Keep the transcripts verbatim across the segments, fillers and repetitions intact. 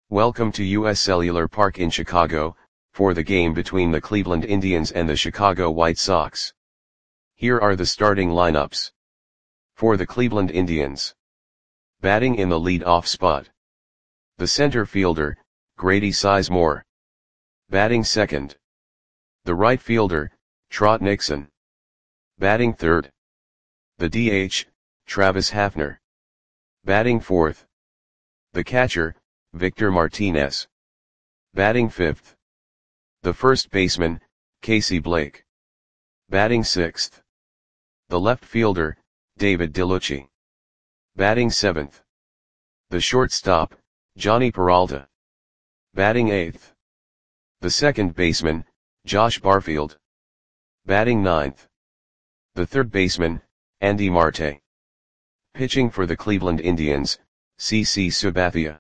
Welcome to U S Cellular Park in Chicago, for the game between the Cleveland Indians and the Chicago White Sox. Here are the starting lineups. For the Cleveland Indians. Batting in the lead-off spot. The center fielder, Grady Sizemore. Batting second. The right fielder, Trot Nixon. Batting third. The D H, Travis Hafner. Batting fourth. The catcher, Victor Martinez. Batting fifth. The first baseman, Casey Blake. Batting sixth. The left fielder, David DeLucci. Batting seventh. The shortstop, Jhonny Peralta. Batting eighth. The second baseman, Josh Barfield. Batting ninth. The third baseman, Andy Marte. Pitching for the Cleveland Indians, CC Sabathia.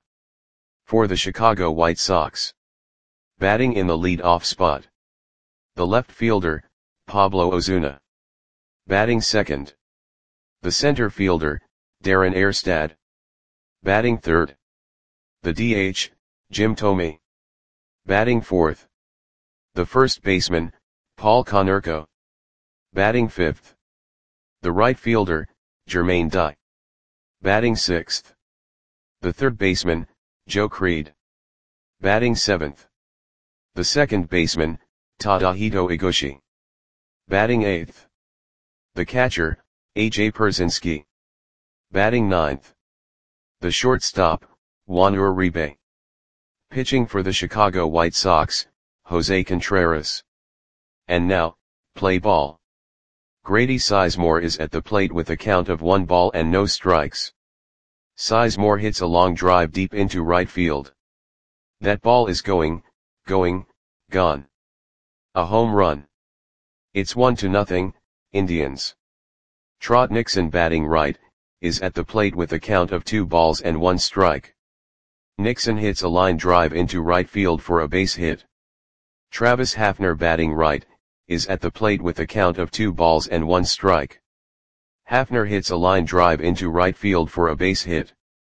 For the Chicago White Sox. Batting in the lead-off spot. The left fielder, Pablo Ozuna. Batting second. The center fielder, Darren Erstad. Batting third. The D H, Jim Thome. Batting fourth. The first baseman, Paul Konerko. Batting fifth. The right fielder, Jermaine Dye. Batting sixth. The third baseman, Joe Creed. Batting seventh. The second baseman, Tadahito Iguchi. Batting eighth. The catcher, A J Pierzynski. Batting ninth. The shortstop, Juan Uribe. Pitching for the Chicago White Sox, Jose Contreras. And now, play ball. Grady Sizemore is at the plate with a count of one ball and no strikes. Sizemore hits a long drive deep into right field. That ball is going, going, gone. A home run. It's one to nothing, Indians. Trot Nixon, batting right, is at the plate with a count of two balls and one strike. Nixon hits a line drive into right field for a base hit. Travis Hafner, batting right, is at the plate with a count of two balls and one strike. Hafner hits a line drive into right field for a base hit.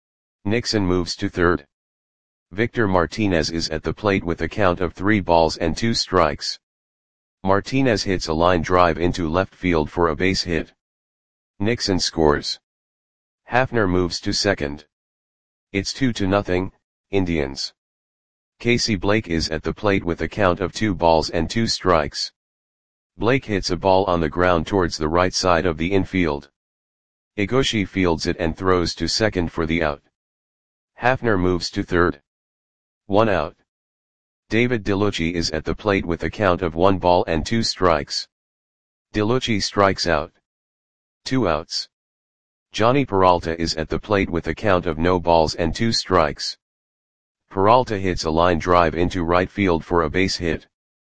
Nixon moves to third. Victor Martinez is at the plate with a count of three balls and two strikes. Martinez hits a line drive into left field for a base hit. Nixon scores. Hafner moves to second. It's two to nothing, Indians. Casey Blake is at the plate with a count of two balls and two strikes. Blake hits a ball on the ground towards the right side of the infield. Iguchi fields it and throws to second for the out. Hafner moves to third. One out. David DeLucci is at the plate with a count of one ball and two strikes. DeLucci strikes out. Two outs. Jhonny Peralta is at the plate with a count of no balls and two strikes. Peralta hits a line drive into right field for a base hit.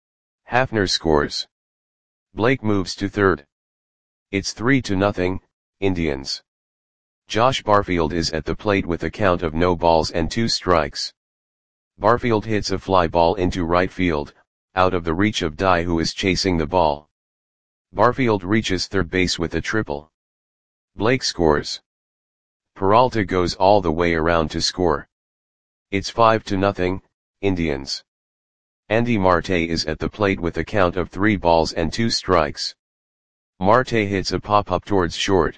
Hafner scores. Blake moves to third. It's three to nothing, Indians. Josh Barfield is at the plate with a count of no balls and two strikes. Barfield hits a fly ball into right field, out of the reach of Dye, who is chasing the ball. Barfield reaches third base with a triple. Blake scores. Peralta goes all the way around to score. It's five to nothing, Indians. Andy Marte is at the plate with a count of three balls and two strikes. Marte hits a pop-up towards short.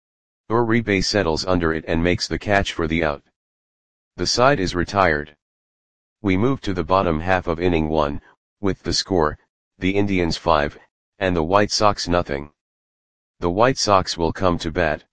Uribe settles under it and makes the catch for the out. The side is retired. We move to the bottom half of inning one, with the score, the Indians five, and the White Sox nothing. The White Sox will come to bat.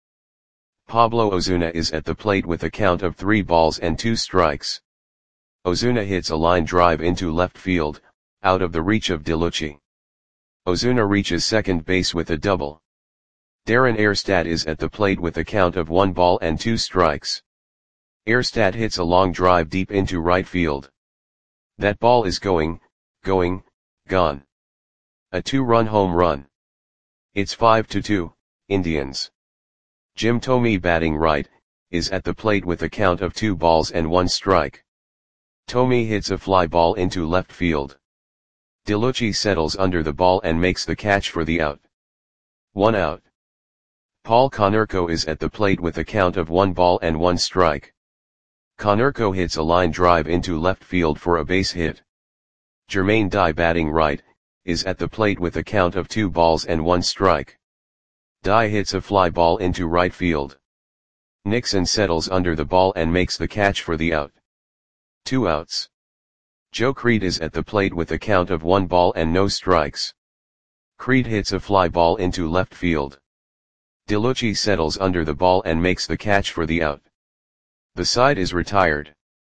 Pablo Ozuna is at the plate with a count of three balls and two strikes. Ozuna hits a line drive into left field, out of the reach of DeLucci. Ozuna reaches second base with a double. Darren Erstad is at the plate with a count of one ball and two strikes. Erstad hits a long drive deep into right field. That ball is going, going, gone. A two-run home run. It's five to two, Indians. Jim Thome, batting right, is at the plate with a count of two balls and one strike. Thome hits a fly ball into left field. DeLucci settles under the ball and makes the catch for the out. One out. Paul Konerko is at the plate with a count of one ball and one strike. Konerko hits a line drive into left field for a base hit. Jermaine Dye, batting right, is at the plate with a count of two balls and one strike. Dye hits a fly ball into right field. Nixon settles under the ball and makes the catch for the out. Two outs. Joe Creed is at the plate with a count of one ball and no strikes. Creed hits a fly ball into left field. DeLucci settles under the ball and makes the catch for the out. The side is retired.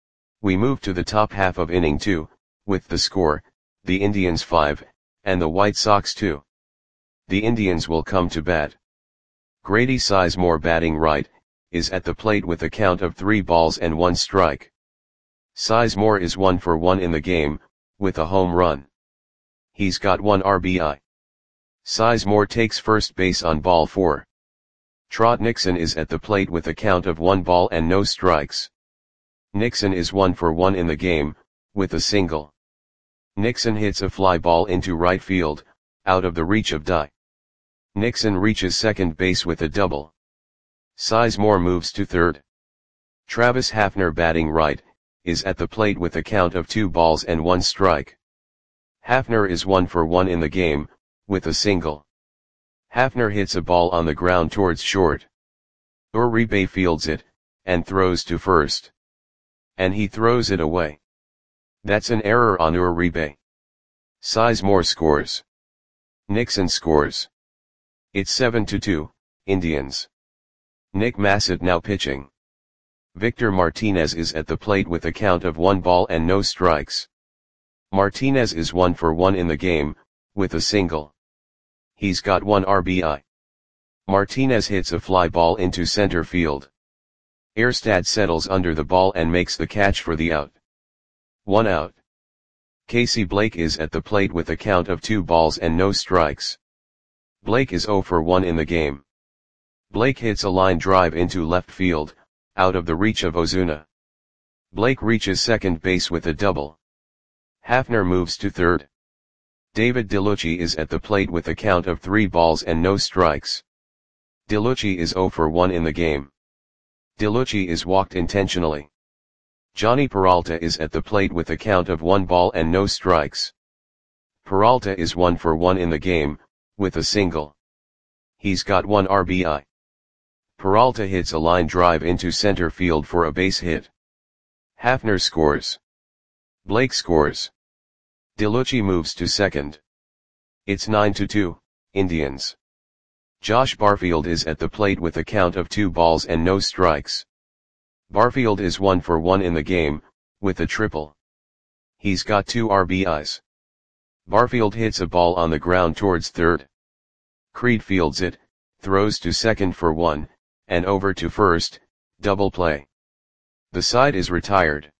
We move to the top half of inning two, with the score, the Indians five, and the White Sox two. The Indians will come to bat. Grady Sizemore, batting right, is at the plate with a count of three balls and one strike. Sizemore is one for one in the game, with a home run. He's got one R B I. Sizemore takes first base on ball four. Trot Nixon is at the plate with a count of one ball and no strikes. Nixon is one for one in the game, with a single. Nixon hits a fly ball into right field, out of the reach of Dye. Nixon reaches second base with a double. Sizemore moves to third. Travis Hafner, batting right, is at the plate with a count of two balls and one strike. Hafner is one for one in the game, with a single. Hafner hits a ball on the ground towards short. Uribe fields it, and throws to first. And he throws it away. That's an error on Uribe. Sizemore scores. Nixon scores. It's seven to two, Indians. Nick Massett now pitching. Victor Martinez is at the plate with a count of one ball and no strikes. Martinez is one for one in the game, with a single. He's got one R B I. Martinez hits a fly ball into center field. Erstad settles under the ball and makes the catch for the out. One out. Casey Blake is at the plate with a count of two balls and no strikes. Blake is zero for one in the game. Blake hits a line drive into left field, out of the reach of Ozuna. Blake reaches second base with a double. Hafner moves to third. David DeLucci is at the plate with a count of three balls and no strikes. DeLucci is zero for one in the game. DeLucci is walked intentionally. Johnny Peralta is at the plate with a count of one ball and no strikes. Peralta is one for one in the game, with a single. He's got one R B I. Peralta hits a line drive into center field for a base hit. Hafner scores. Blake scores. DeLucci moves to second. It's nine to two, Indians. Josh Barfield is at the plate with a count of two balls and no strikes. Barfield is one for one in the game, with a triple. He's got two R B Is. Barfield hits a ball on the ground towards third. Creed fields it, throws to second for one, and over to first, double play. The side is retired.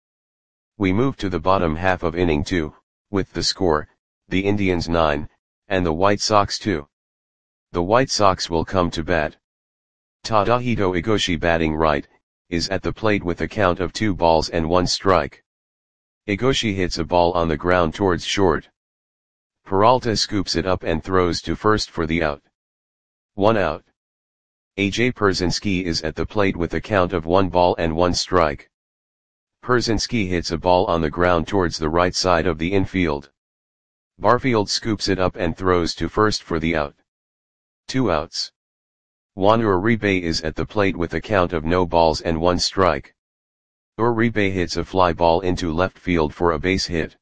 We move to the bottom half of inning two, with the score, the Indians nine, and the White Sox two. The White Sox will come to bat. Tadahito Igoshi, batting right, is at the plate with a count of two balls and one strike. Igoshi hits a ball on the ground towards short. Peralta scoops it up and throws to first for the out. One out. A J Pierzynski is at the plate with a count of one ball and one strike. Pierzynski hits a ball on the ground towards the right side of the infield. Barfield scoops it up and throws to first for the out. Two outs. Juan Uribe is at the plate with a count of no balls and one strike. Uribe hits a fly ball into left field for a base hit.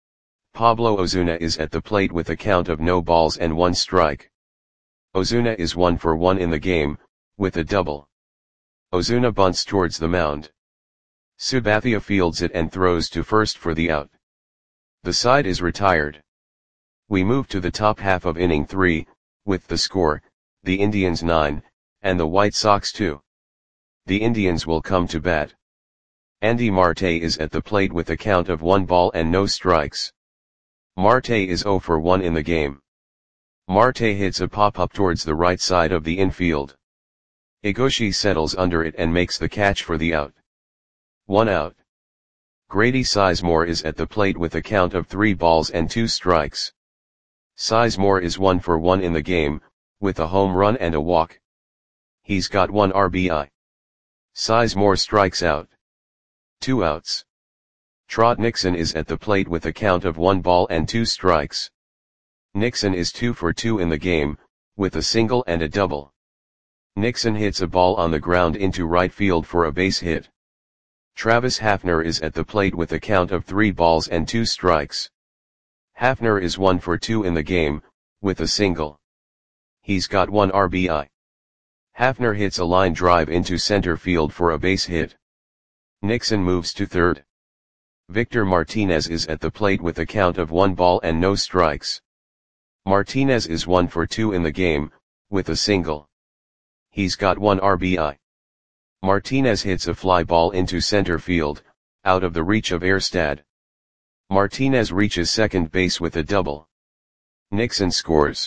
Pablo Ozuna is at the plate with a count of no balls and one strike. Ozuna is one for one in the game, with a double. Ozuna bunts towards the mound. Sabathia fields it and throws to first for the out. The side is retired. We move to the top half of inning three, with the score, the Indians nine, and the White Sox two. The Indians will come to bat. Andy Marte is at the plate with a count of one ball and no strikes. Marte is zero for one in the game. Marte hits a pop-up towards the right side of the infield. Igoshi settles under it and makes the catch for the out. One out. Grady Sizemore is at the plate with a count of three balls and two strikes. Sizemore is one for one in the game, with a home run and a walk. He's got one R B I. Sizemore strikes out. Two outs. Trot Nixon is at the plate with a count of one ball and two strikes. Nixon is two for two in the game, with a single and a double. Nixon hits a ball on the ground into right field for a base hit. Travis Hafner is at the plate with a count of three balls and two strikes. Hafner is one for two in the game, with a single. He's got one R B I. Hafner hits a line drive into center field for a base hit. Nixon moves to third. Victor Martinez is at the plate with a count of one ball and no strikes. Martinez is one for two in the game, with a single. He's got one R B I. Martinez hits a fly ball into center field, out of the reach of Erstad. Martinez reaches second base with a double. Nixon scores.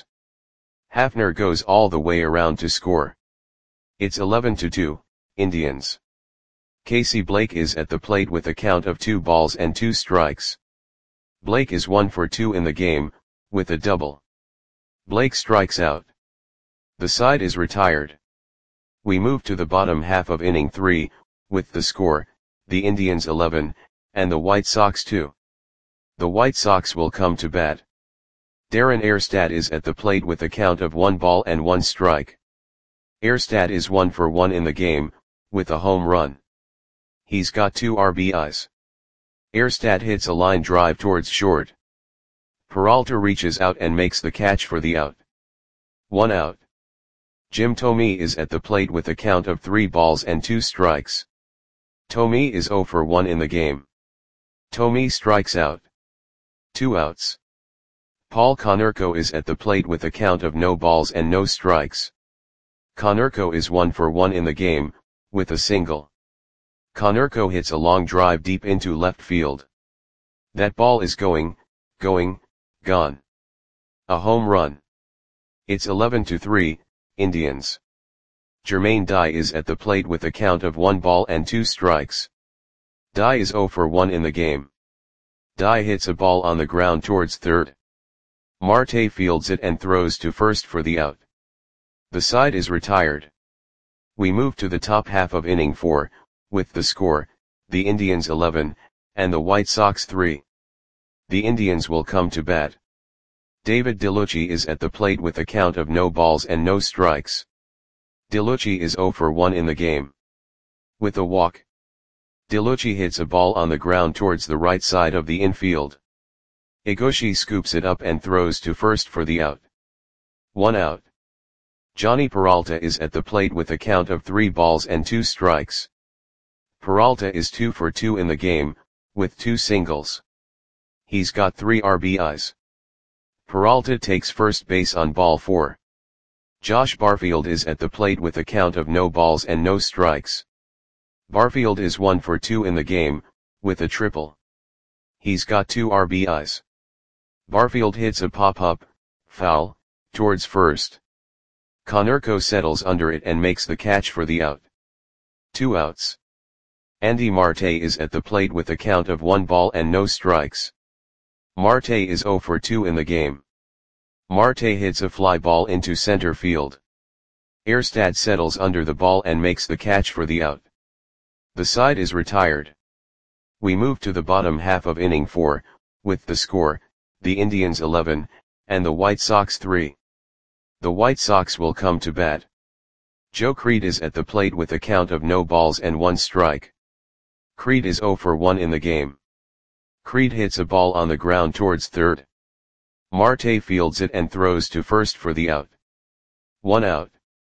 Hafner goes all the way around to score. It's eleven to two, Indians. Casey Blake is at the plate with a count of two balls and two strikes. Blake is one for two in the game, with a double. Blake strikes out. The side is retired. We move to the bottom half of inning three, with the score, the Indians eleven, and the White Sox two. The White Sox will come to bat. Darren Erstad is at the plate with a count of one ball and one strike. Erstad is one for one in the game, with a home run. He's got two R B Is. Erstad hits a line drive towards short. Peralta reaches out and makes the catch for the out. One out. Jim Thome is at the plate with a count of three balls and two strikes. Thome is zero for one in the game. Thome strikes out. Two outs. Paul Konerko is at the plate with a count of no balls and no strikes. Konerko is one for one in the game, with a single. Konerko hits a long drive deep into left field. That ball is going, going, gone. A home run. It's eleven to three, Indians. Jermaine Dye is at the plate with a count of one ball and two strikes. Dye is zero for one in the game. Dye hits a ball on the ground towards third. Marte fields it and throws to first for the out. The side is retired. We move to the top half of inning four, with the score, the Indians eleven, and the White Sox three. The Indians will come to bat. David DeLucci is at the plate with a count of no balls and no strikes. DeLucci is zero for one in the game. With a walk. DeLucci hits a ball on the ground towards the right side of the infield. Iguchi scoops it up and throws to first for the out. One out. Johnny Peralta is at the plate with a count of three balls and two strikes. Peralta is two for two in the game, with two singles. He's got three R B Is. Peralta takes first base on ball four. Josh Barfield is at the plate with a count of no balls and no strikes. Barfield is one for two in the game, with a triple. He's got two R B Is. Barfield hits a pop-up, foul, towards first. Konerko settles under it and makes the catch for the out. Two outs. Andy Marte is at the plate with a count of one ball and no strikes. Marte is zero for two in the game. Marte hits a fly ball into center field. Erstad settles under the ball and makes the catch for the out. The side is retired. We move to the bottom half of inning four, with the score, the Indians eleven, and the White Sox three. The White Sox will come to bat. Joe Creed is at the plate with a count of no balls and one strike. Creed is zero for one in the game. Creed hits a ball on the ground towards third. Marte fields it and throws to first for the out. One out.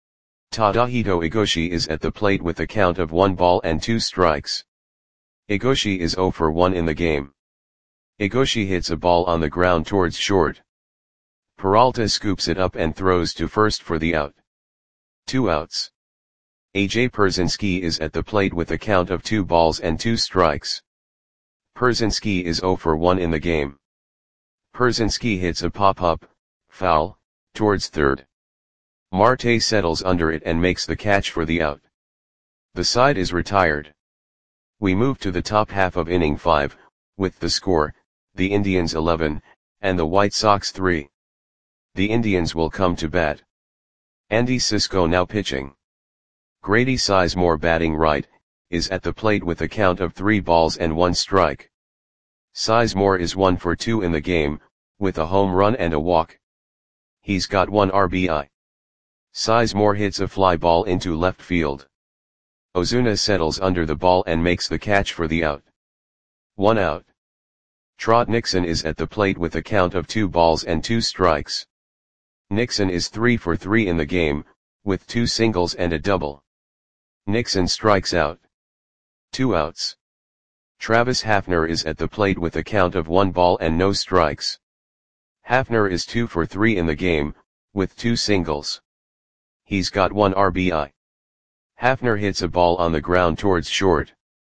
Tadahito Iguchi is at the plate with a count of one ball and two strikes. Iguchi is zero for one in the game. Iguchi hits a ball on the ground towards short. Peralta scoops it up and throws to first for the out. Two outs. A J Pierzynski is at the plate with a count of two balls and two strikes. Pierzynski is zero for one in the game. Pierzynski hits a pop-up, foul, towards third. Marte settles under it and makes the catch for the out. The side is retired. We move to the top half of inning five, with the score, the Indians eleven, and the White Sox three. The Indians will come to bat. Andy Cisco now pitching. Grady Sizemore batting right, is at the plate with a count of three balls and one strike. Sizemore is one for two in the game, with a home run and a walk. He's got one R B I. Sizemore hits a fly ball into left field. Ozuna settles under the ball and makes the catch for the out. One out. Trot Nixon is at the plate with a count of two balls and two strikes. Nixon is three for three in the game, with two singles and a double. Nixon strikes out. Two outs. Travis Hafner is at the plate with a count of one ball and no strikes. Hafner is two for three in the game, with two singles. He's got one R B I. Hafner hits a ball on the ground towards short.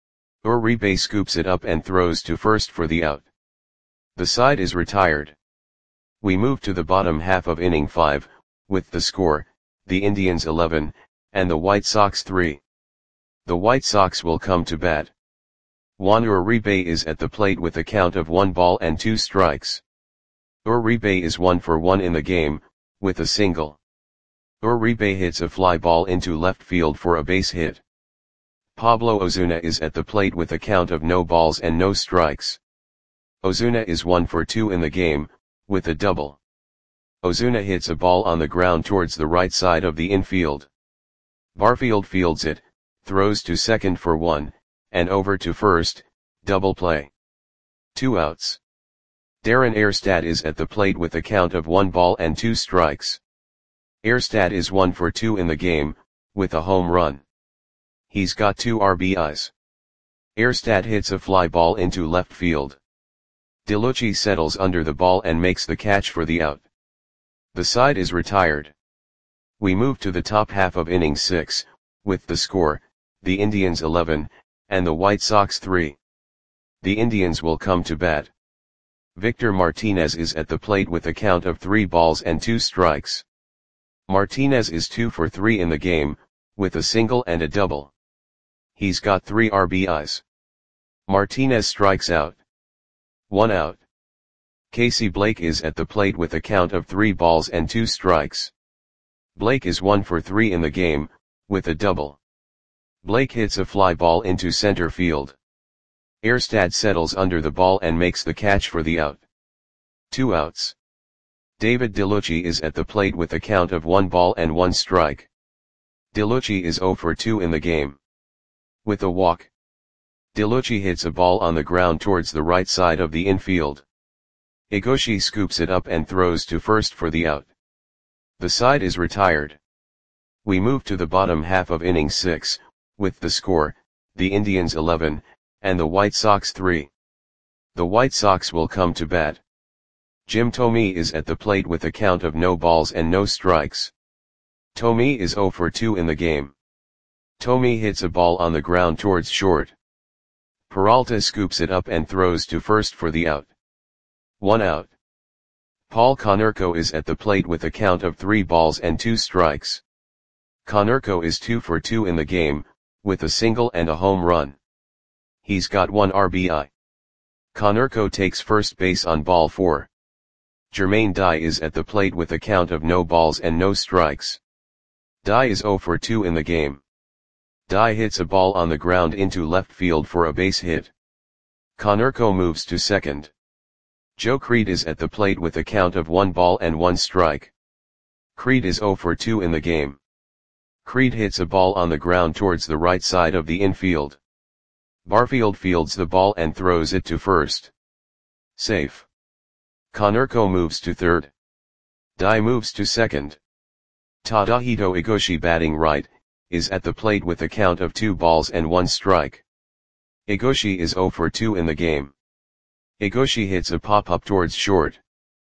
Uribe scoops it up and throws to first for the out. The side is retired. We move to the bottom half of inning five, with the score, the Indians eleven, and the White Sox three. The White Sox will come to bat. Juan Uribe is at the plate with a count of one ball and two strikes. Uribe is one for one in the game, with a single. Uribe hits a fly ball into left field for a base hit. Pablo Ozuna is at the plate with a count of no balls and no strikes. Ozuna is one for two in the game, with a double. Ozuna hits a ball on the ground towards the right side of the infield. Barfield fields it, throws to second for one, and over to first, double play. Two outs. Darren Erstad is at the plate with a count of one ball and two strikes. Erstad is one for two in the game, with a home run. He's got two R B Is. Erstad hits a fly ball into left field. DeLucci settles under the ball and makes the catch for the out. The side is retired. We move to the top half of inning six, with the score, the Indians eleven, and the White Sox three. The Indians will come to bat. Victor Martinez is at the plate with a count of three balls and two strikes. Martinez is two for three in the game, with a single and a double. He's got three R B Is. Martinez strikes out. One out. Casey Blake is at the plate with a count of three balls and two strikes. Blake is one for three in the game, with a double. Blake hits a fly ball into center field. Erstad settles under the ball and makes the catch for the out. Two outs. David DeLucci is at the plate with a count of one ball and one strike. DeLucci is zero for two in the game. With a walk. DeLucci hits a ball on the ground towards the right side of the infield. Egoshi scoops it up and throws to first for the out. The side is retired. We move to the bottom half of inning six, with the score, the Indians eleven, and the White Sox three. The White Sox will come to bat. Jim Thome is at the plate with a count of no balls and no strikes. Thome is zero for two in the game. Thome hits a ball on the ground towards short. Peralta scoops it up and throws to first for the out. One out. Paul Konerko is at the plate with a count of three balls and two strikes. Konerko is two for two in the game, with a single and a home run. He's got one R B I. Konerko takes first base on ball four. Jermaine Dye is at the plate with a count of no balls and no strikes. Dye is zero for two in the game. Dye hits a ball on the ground into left field for a base hit. Konerko moves to second. Joe Creed is at the plate with a count of one ball and one strike. Creed is zero for two in the game. Creed hits a ball on the ground towards the right side of the infield. Barfield fields the ball and throws it to first. Safe. Konerko moves to third. Dye moves to second. Tadahito Egoshi, batting right, is at the plate with a count of two balls and one strike. Egoshi is zero for two in the game. Egoshi hits a pop-up towards short.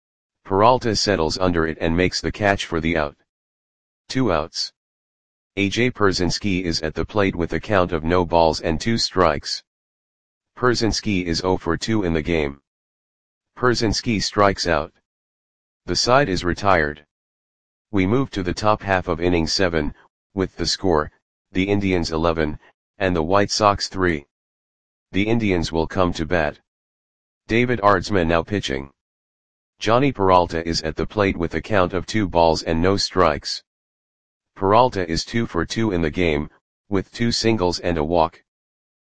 Peralta settles under it and makes the catch for the out. Two outs. A J Pierzynski is at the plate with a count of no balls and two strikes. Pierzynski is zero for two in the game. Pierzynski strikes out. The side is retired. We move to the top half of inning seven, with the score, the Indians eleven, and the White Sox three. The Indians will come to bat. David Aardsma now pitching. Johnny Peralta is at the plate with a count of two balls and no strikes. Peralta is two for two in the game, with two singles and a walk.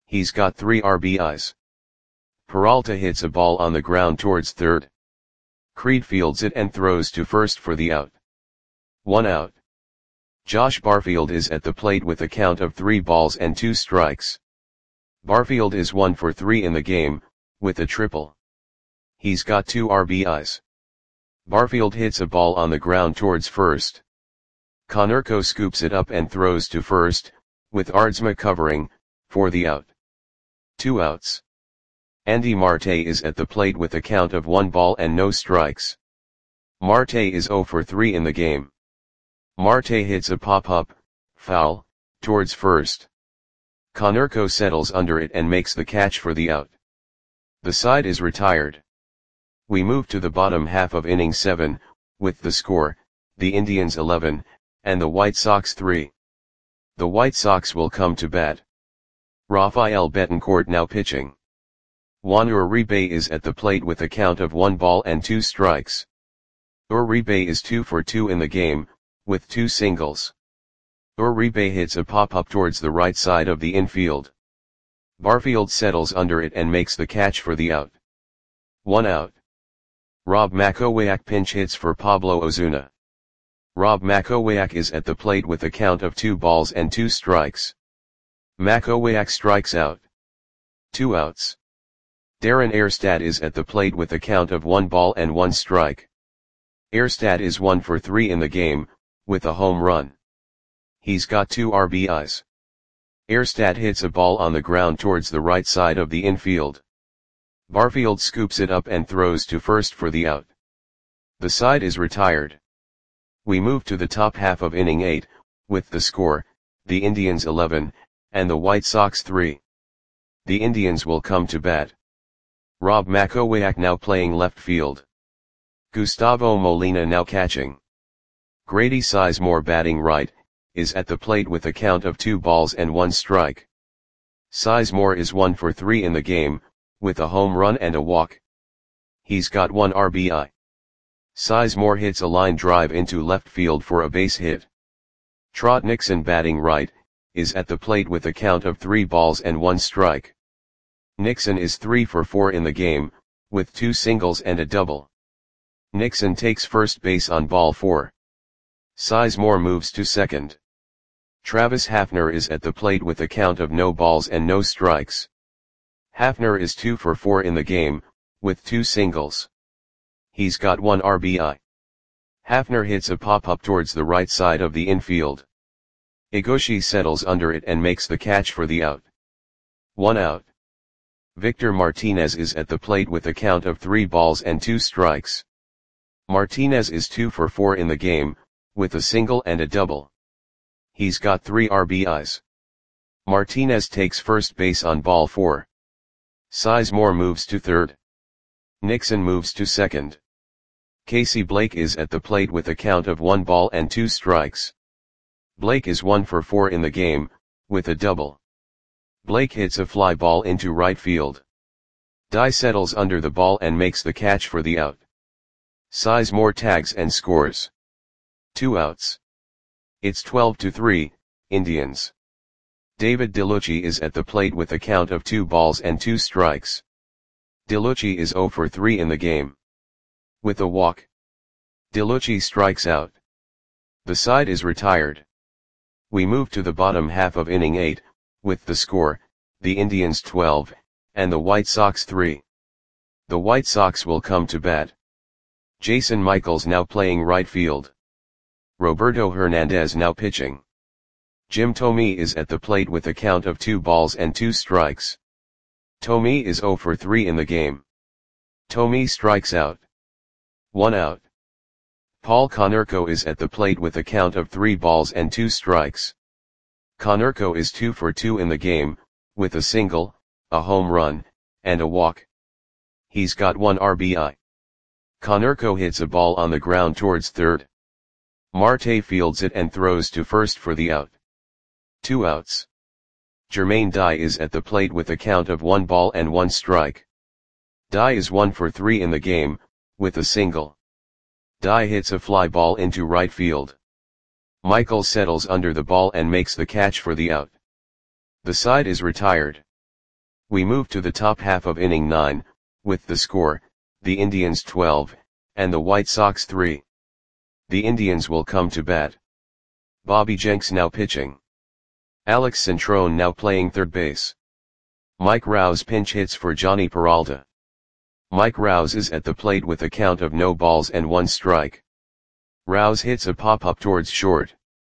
He's got three R B Is. Peralta hits a ball on the ground towards third. Creed fields it and throws to first for the out. One out. Josh Barfield is at the plate with a count of three balls and two strikes. Barfield is one for three in the game, with a triple. He's got two R B Is. Barfield hits a ball on the ground towards first. Konerko scoops it up and throws to first, with Aardsma covering, for the out. Two outs. Andy Marte is at the plate with a count of one ball and no strikes. Marte is zero for three in the game. Marte hits a pop-up, foul, towards first. Konerko settles under it and makes the catch for the out. The side is retired. We move to the bottom half of inning seven, with the score, the Indians eleven, and the White Sox three. The White Sox will come to bat. Rafael Betancourt now pitching. Juan Uribe is at the plate with a count of one ball and two strikes. Uribe is two for two in the game, with two singles. Uribe hits a pop-up towards the right side of the infield. Barfield settles under it and makes the catch for the out. One out. Rob Makowiak pinch hits for Pablo Ozuna. Rob Makowiak is at the plate with a count of two balls and two strikes. Makowiak strikes out. Two outs. Darren Erstad is at the plate with a count of one ball and one strike. Erstad is one for three in the game, with a home run. He's got two R B Is. Erstad hits a ball on the ground towards the right side of the infield. Barfield scoops it up and throws to first for the out. The side is retired. We move to the top half of inning eight, with the score, the Indians eleven, and the White Sox three. The Indians will come to bat. Rob Makowiak now playing left field. Gustavo Molina now catching. Grady Sizemore batting right, is at the plate with a count of two balls and one strike. Sizemore is one for three in the game, with a home run and a walk. He's got one R B I. Sizemore hits a line drive into left field for a base hit. Trot Nixon batting right, is at the plate with a count of three balls and one strike. Nixon is three for four in the game, with two singles and a double. Nixon takes first base on ball four. Sizemore moves to second. Travis Hafner is at the plate with a count of no balls and no strikes. Hafner is two for four in the game, with two singles. He's got one R B I. Hafner hits a pop-up towards the right side of the infield. Igoshi settles under it and makes the catch for the out. One out. Victor Martinez is at the plate with a count of three balls and two strikes. Martinez is two for four in the game, with a single and a double. He's got three R B Is. Martinez takes first base on ball four. Sizemore moves to third. Nixon moves to second. Casey Blake is at the plate with a count of one ball and two strikes. Blake is one for four in the game, with a double. Blake hits a fly ball into right field. Dye settles under the ball and makes the catch for the out. Sizemore tags and scores. Two outs. It's twelve to three, Indians. David DeLucci is at the plate with a count of two balls and two strikes. DeLucci is zero for three in the game. With a walk. DeLucci strikes out. The side is retired. We move to the bottom half of inning eight, with the score, the Indians twelve, and the White Sox three. The White Sox will come to bat. Jason Michaels now playing right field. Roberto Hernandez now pitching. Jim Thome is at the plate with a count of two balls and two strikes. Thome is zero for three in the game. Thome strikes out. One out. Paul Konerko is at the plate with a count of three balls and two strikes. Konerko is two for two in the game, with a single, a home run, and a walk. He's got one R B I. Konerko hits a ball on the ground towards third. Marte fields it and throws to first for the out. Two outs. Jermaine Dye is at the plate with a count of one ball and one strike. Dye is one for three in the game, with a single. Dye hits a fly ball into right field. Michael settles under the ball and makes the catch for the out. The side is retired. We move to the top half of inning nine, with the score, the Indians twelve, and the White Sox three. The Indians will come to bat. Bobby Jenks now pitching. Alex Centrone now playing third base. Mike Rouse pinch hits for Johnny Peralta. Mike Rouse is at the plate with a count of no balls and one strike. Rouse hits a pop-up towards short.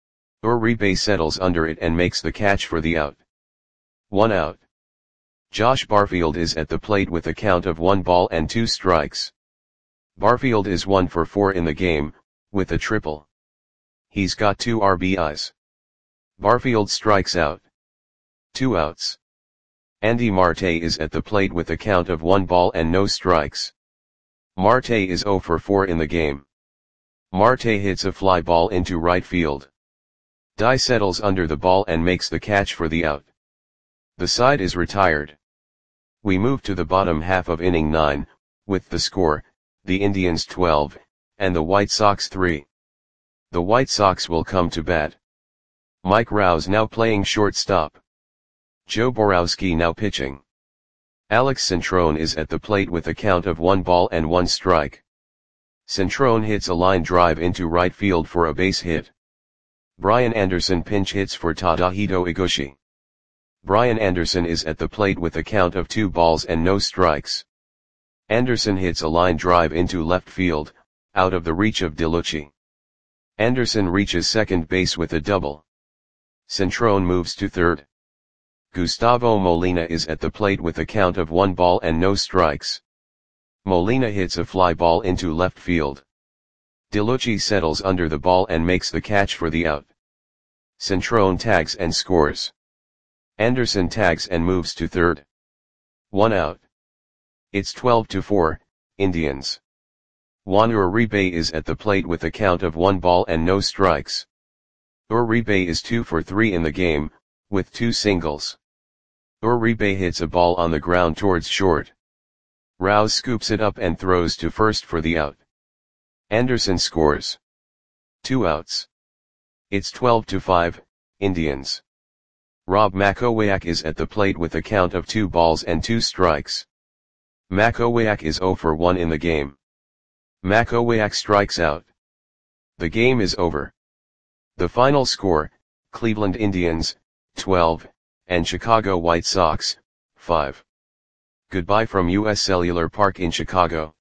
Uribe settles under it and makes the catch for the out. One out. Josh Barfield is at the plate with a count of one ball and two strikes. Barfield is one for four in the game, with a triple. He's got two R B Is. Barfield strikes out. Two outs. Andy Marte is at the plate with a count of one ball and no strikes. Marte is zero for four in the game. Marte hits a fly ball into right field. Dye settles under the ball and makes the catch for the out. The side is retired. We move to the bottom half of inning nine, with the score, the Indians twelve, and the White Sox three. The White Sox will come to bat. Mike Rouse now playing shortstop. Joe Borowski now pitching. Alex Centrone is at the plate with a count of one ball and one strike. Centrone hits a line drive into right field for a base hit. Brian Anderson pinch hits for Tadahito Iguchi. Brian Anderson is at the plate with a count of two balls and no strikes. Anderson hits a line drive into left field, out of the reach of DeLucci. Anderson reaches second base with a double. Centrone moves to third. Gustavo Molina is at the plate with a count of one ball and no strikes. Molina hits a fly ball into left field. DeLucci settles under the ball and makes the catch for the out. Centrone tags and scores. Anderson tags and moves to third. One out. It's twelve to four, Indians. Juan Uribe is at the plate with a count of one ball and no strikes. Uribe is two for three in the game, with two singles. Uribe hits a ball on the ground towards short. Rouse scoops it up and throws to first for the out. Anderson scores. Two outs. It's twelve to five, Indians. Rob Makowiak is at the plate with a count of two balls and two strikes. Makowiak is zero for one in the game. Makowiak strikes out. The game is over. The final score, Cleveland Indians, twelve, and Chicago White Sox, five. Goodbye from U S Cellular Park in Chicago.